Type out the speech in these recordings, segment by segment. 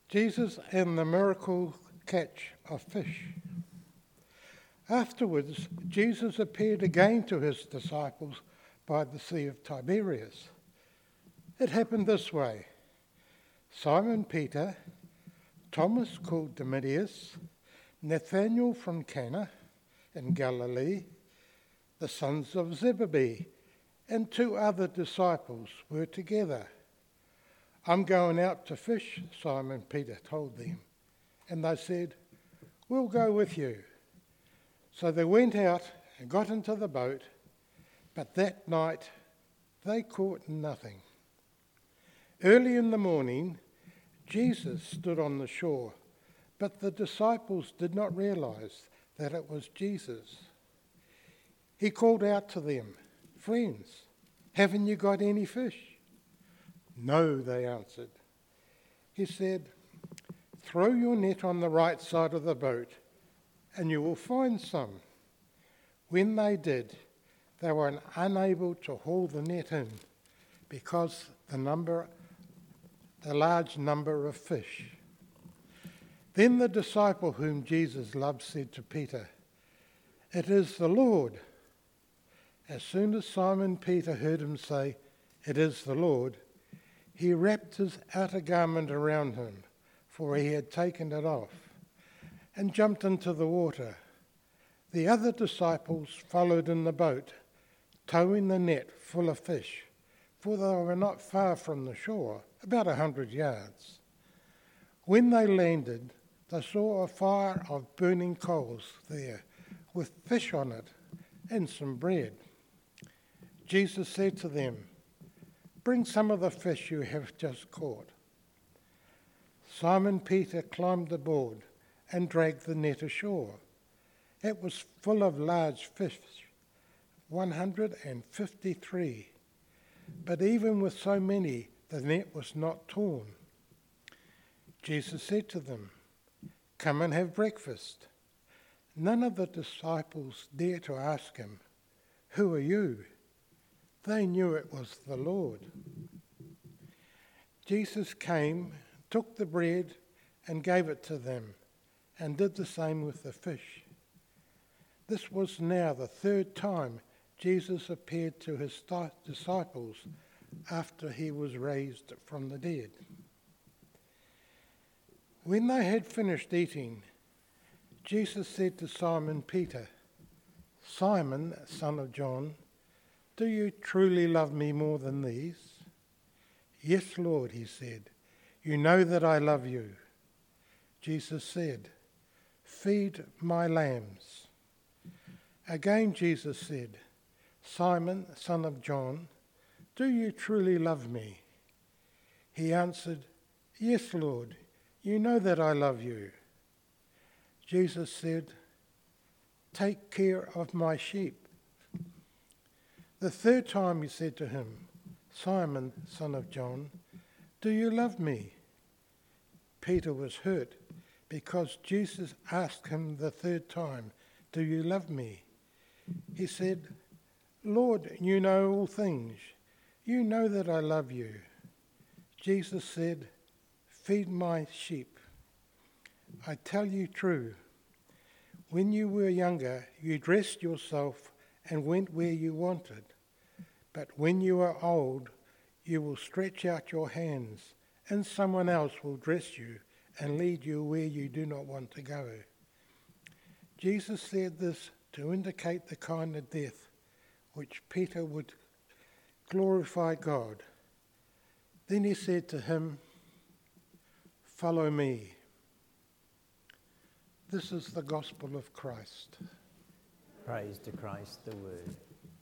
Jesus and the miracle catch of fish. Afterwards, Jesus appeared again to his disciples by the Sea of Tiberias. It happened this way. Simon Peter, Thomas called Didymus, Nathanael from Cana in Galilee, the sons of Zebedee, and 2 other disciples were together. "I'm going out to fish," Simon Peter told them. And they said, "We'll go with you." So they went out and got into the boat, but that night they caught nothing. Early in the morning, Jesus stood on the shore, but the disciples did not realize that it was Jesus. He called out to them, "Friends, haven't you got any fish?" "No," they answered. He said, "Throw your net on the right side of the boat and you will find some." When they did, they were unable to haul the net in because the large number of fish. Then the disciple whom Jesus loved said to Peter, "It is the Lord." As soon as Simon Peter heard him say, "It is the Lord," he wrapped his outer garment around him, for he had taken it off, and jumped into the water. The other disciples followed in the boat, towing the net full of fish, for they were not far from the shore, about 100 yards. When they landed, they saw a fire of burning coals there, with fish on it and some bread. Jesus said to them, "Bring some of the fish you have just caught." Simon Peter climbed aboard and dragged the net ashore. It was full of large fish, 153. But even with so many, the net was not torn. Jesus said to them, "Come and have breakfast." None of the disciples dared to ask him, "Who are you?" They knew it was the Lord. Jesus came, took the bread and gave it to them, and did the same with the fish. This was now the 3rd time Jesus appeared to his disciples after he was raised from the dead. When they had finished eating, Jesus said to Simon Peter, "Simon, son of John, do you truly love me more than these?" "Yes, Lord," he said, "you know that I love you." Jesus said, "Feed my lambs." Again Jesus said, "Simon, son of John, do you truly love me?" He answered, "Yes, Lord, you know that I love you." Jesus said, "Take care of my sheep." The 3rd time he said to him, "Simon, son of John, do you love me?" Peter was hurt because Jesus asked him the 3rd time, "Do you love me?" He said, "Lord, you know all things. You know that I love you." Jesus said, "Feed my sheep. I tell you true, when you were younger, you dressed yourself and went where you wanted. But when you are old, you will stretch out your hands, and someone else will dress you and lead you where you do not want to go." Jesus said this to indicate the kind of death which Peter would glorify God. Then he said to him, "Follow me." This is the gospel of Christ. Praise to Christ, the Word.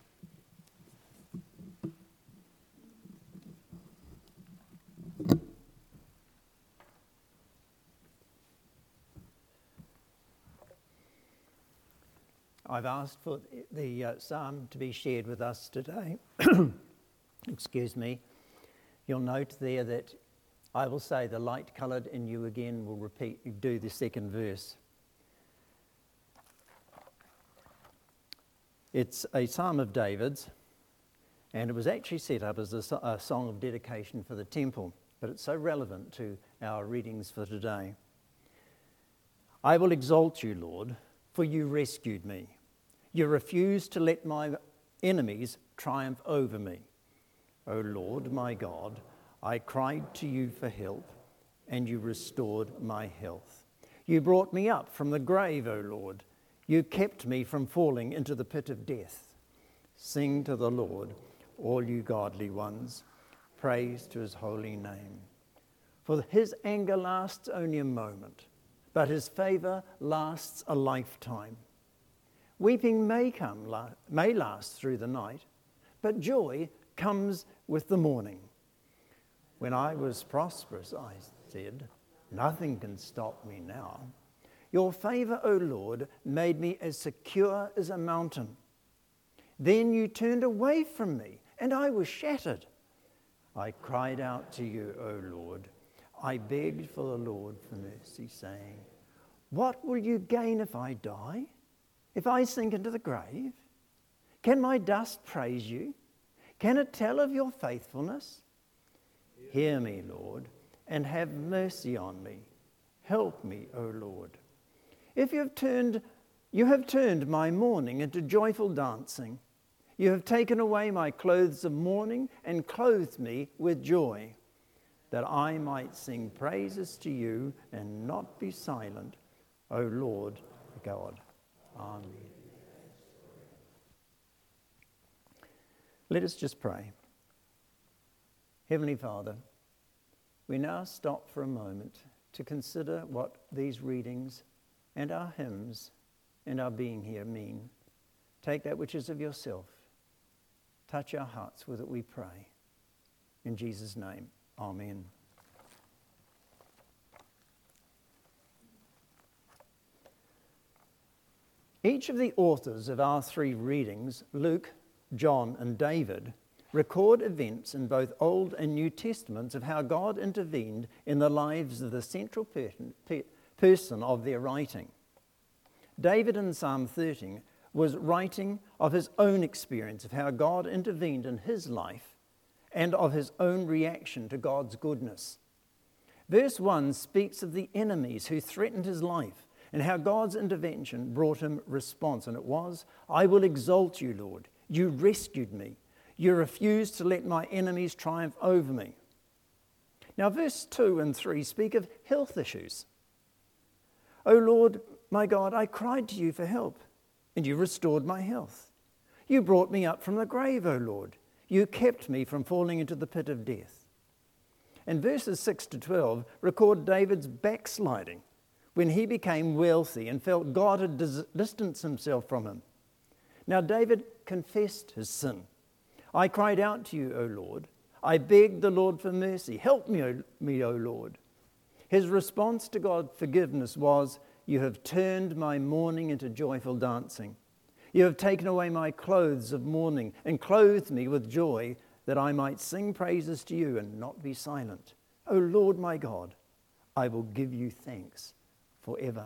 I've asked for the psalm to be shared with us today. Excuse me. You'll note there that I will say the light coloured and you again will do the 2nd verse. It's a psalm of David's, and it was actually set up as a song of dedication for the temple. but it's so relevant to our readings for today. I will exalt you, Lord, for you rescued me. You refused to let my enemies triumph over me. O Lord, my God, I cried to you for help, and you restored my health. You brought me up from the grave, O Lord. You kept me from falling into the pit of death. Sing to the Lord, all you godly ones. Praise to his holy name. For his anger lasts only a moment, but his favor lasts a lifetime. Weeping may last through the night, but joy comes with the morning. When I was prosperous, I said, nothing can stop me now. Your favor, O Lord, made me as secure as a mountain. Then you turned away from me, and I was shattered. I cried out to you, O Lord. I begged for the Lord for mercy, saying, what will you gain if I die? If I sink into the grave? Can my dust praise you? Can it tell of your faithfulness? Hear me, Lord, and have mercy on me. Help me, O Lord. If you have turned my mourning into joyful dancing. You have taken away my clothes of mourning and clothed me with joy, that I might sing praises to you and not be silent, O Lord God. Amen. Let us just pray. Heavenly Father, we now stop for a moment to consider what these readings and our hymns and our being here mean. Take that which is of yourself. Touch our hearts with it, we pray. In Jesus' name, amen. Each of the authors of our three readings, Luke, John, and David, record events in both Old and New Testaments of how God intervened in the lives of the central person of their writing. David in Psalm 13 was writing of his own experience of how God intervened in his life and of his own reaction to God's goodness. Verse 1 speaks of the enemies who threatened his life and how God's intervention brought him response. And it was, I will exalt you, Lord. You rescued me. You refused to let my enemies triumph over me. Now, verse 2 and 3 speak of health issues. O Lord, my God, I cried to you for help, and you restored my health. You brought me up from the grave, O Lord. You kept me from falling into the pit of death. And verses 6 to 12 record David's backsliding when he became wealthy and felt God had distanced himself from him. Now David confessed his sin. I cried out to you, O Lord. I begged the Lord for mercy. Help me, O Lord. His response to God's forgiveness was, you have turned my mourning into joyful dancing. You have taken away my clothes of mourning and clothed me with joy, that I might sing praises to you and not be silent. O Lord my God, I will give you thanks forever.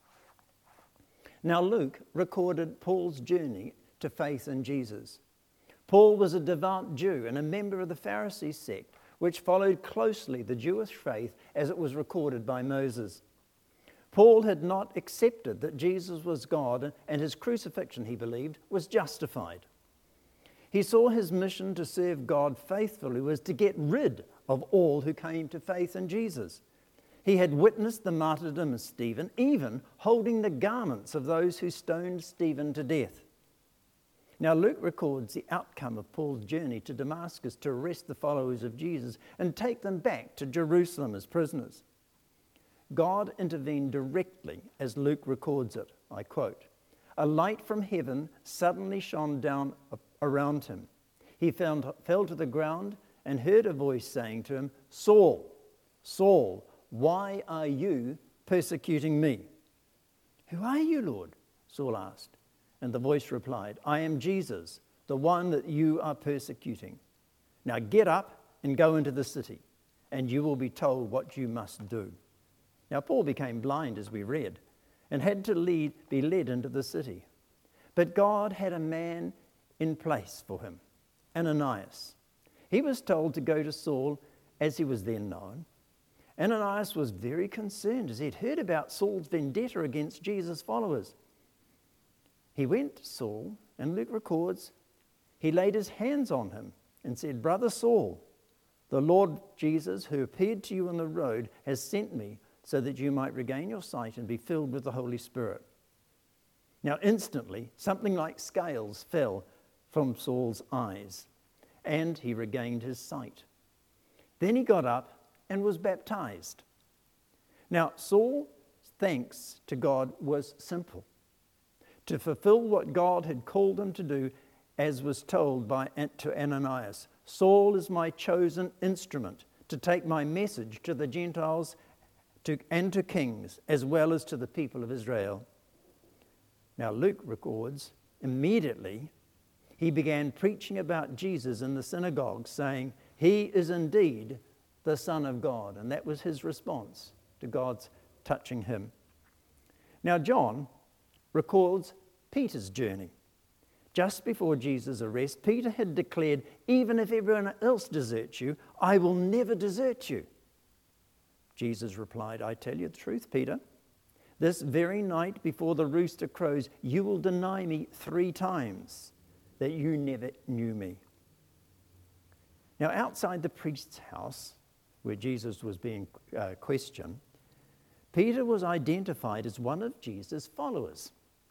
Now Luke recorded Paul's journey to faith in Jesus. Paul was a devout Jew and a member of the Pharisee sect, which followed closely the Jewish faith as it was recorded by Moses. Paul had not accepted that Jesus was God, and his crucifixion, he believed, was justified. He saw his mission to serve God faithfully was to get rid of all who came to faith in Jesus. He had witnessed the martyrdom of Stephen, even holding the garments of those who stoned Stephen to death. Now Luke records the outcome of Paul's journey to Damascus to arrest the followers of Jesus and take them back to Jerusalem as prisoners. God intervened directly as Luke records it. I quote, a light from heaven suddenly shone down around him. He fell to the ground and heard a voice saying to him, Saul, Saul, why are you persecuting me? Who are you, Lord? Saul asked. And the voice replied, I am Jesus, the one that you are persecuting. Now get up and go into the city, and you will be told what you must do. Now Paul became blind, as we read, and had to be led into the city. But God had a man in place for him, Ananias. He was told to go to Saul as he was then known, Ananias was very concerned as he'd heard about Saul's vendetta against Jesus' followers. He went to Saul, and Luke records, he laid his hands on him and said, "Brother Saul, the Lord Jesus, who appeared to you on the road, has sent me so that you might regain your sight and be filled with the Holy Spirit." Now instantly, something like scales fell from Saul's eyes, and he regained his sight. Then he got up and was baptized. Now, Saul's thanks to God was simple: to fulfill what God had called him to do, as was told to Ananias. "Saul is my chosen instrument to take my message to the Gentiles and to kings, as well as to the people of Israel." Now, Luke records, immediately he began preaching about Jesus in the synagogue, saying, "He is indeed the Son of God." And that was his response to God's touching him. Now, John records Peter's journey. Just before Jesus' arrest, Peter had declared, "Even if everyone else deserts you, I will never desert you." Jesus replied, "I tell you the truth, Peter. This very night before the rooster crows, you will deny me 3 times that you never knew me." Now, outside the priest's house, where Jesus was being questioned, Peter was identified as one of Jesus' followers.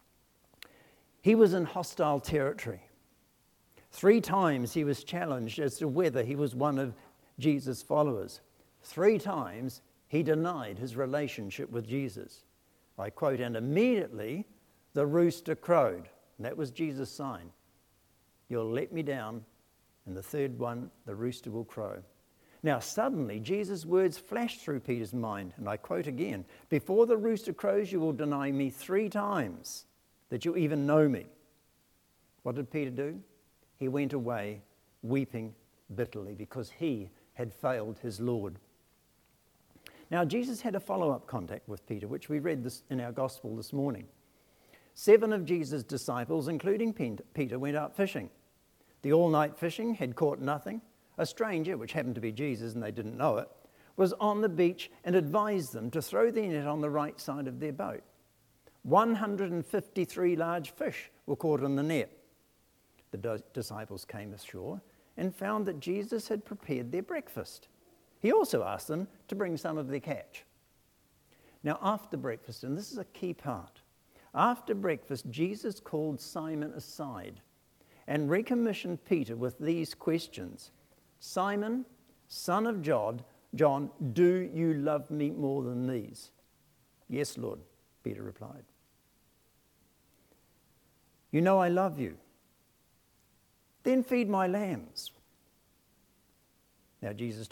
He was in hostile territory. 3 times he was challenged as to whether he was one of Jesus' followers. 3 times he denied his relationship with Jesus. I quote, "And immediately the rooster crowed." And that was Jesus' sign. "You'll let me down, and the 3rd one, the rooster will crow." Now suddenly Jesus' words flashed through Peter's mind, and I quote again, "Before the rooster crows, you will deny me 3 times that you even know me." What did Peter do? He went away weeping bitterly because he had failed his Lord. Now, Jesus had a follow-up contact with Peter, which we read this in our gospel this morning. 7 of Jesus' disciples, including Peter, went out fishing. The all-night fishing had caught nothing. A stranger, which happened to be Jesus and they didn't know it, was on the beach and advised them to throw their net on the right side of their boat. 153 large fish were caught in the net. The disciples came ashore and found that Jesus had prepared their breakfast. He also asked them to bring some of their catch. Now, after breakfast, and this is a key part, after breakfast, Jesus called Simon aside and recommissioned Peter with these questions. "Simon, son of John, do you love me more than these?" "Yes, Lord," Peter replied. "You know I love you. Then feed my lambs." Now Jesus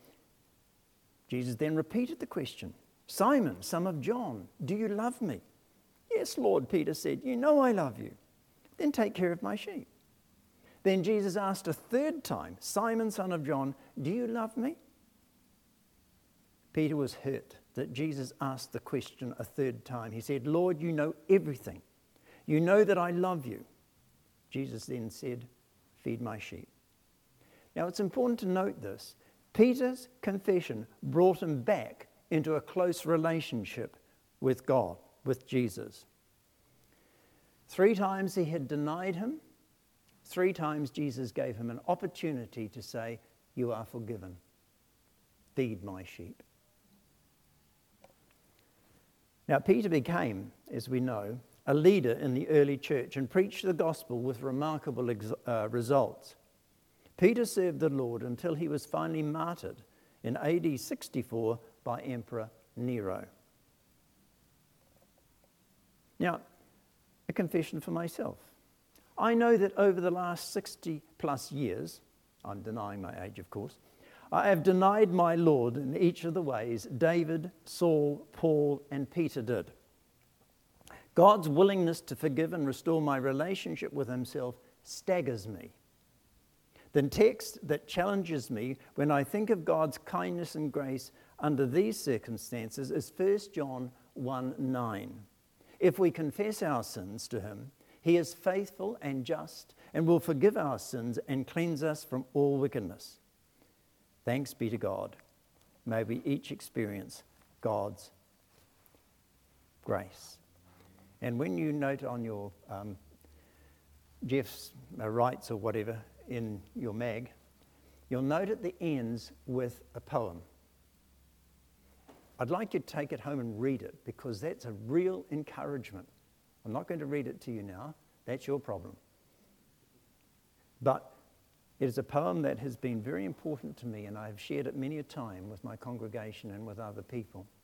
then repeated the question, "Simon, son of John, do you love me?" "Yes, Lord," Peter said, "you know I love you. Then take care of my sheep." Then Jesus asked a 3rd time, "Simon, son of John, do you love me?" Peter was hurt that Jesus asked the question a 3rd time. He said, "Lord, you know everything. You know that I love you." Jesus then said, "Feed my sheep." Now, it's important to note this. Peter's confession brought him back into a close relationship with God, with Jesus. 3 times he had denied him. 3 times Jesus gave him an opportunity to say, "You are forgiven. Feed my sheep." Now, Peter became, as we know, a leader in the early church and preached the gospel with remarkable results. Peter served the Lord until he was finally martyred in AD 64 by Emperor Nero. Now, a confession for myself. I know that over the last 60 plus years, I'm denying my age, of course, I have denied my Lord in each of the ways David, Saul, Paul, and Peter did. God's willingness to forgive and restore my relationship with himself staggers me. The text that challenges me when I think of God's kindness and grace under these circumstances is 1 John 1:9. If we confess our sins to him, he is faithful and just and will forgive our sins and cleanse us from all wickedness. Thanks be to God. May we each experience God's grace. And when you note on your Jeff's rights or whatever in your mag, you'll note at the ends with a poem. I'd like you to take it home and read it, because that's a real encouragement. I'm not going to read it to you now. That's your problem. But it is a poem that has been very important to me, and I've shared it many a time with my congregation and with other people.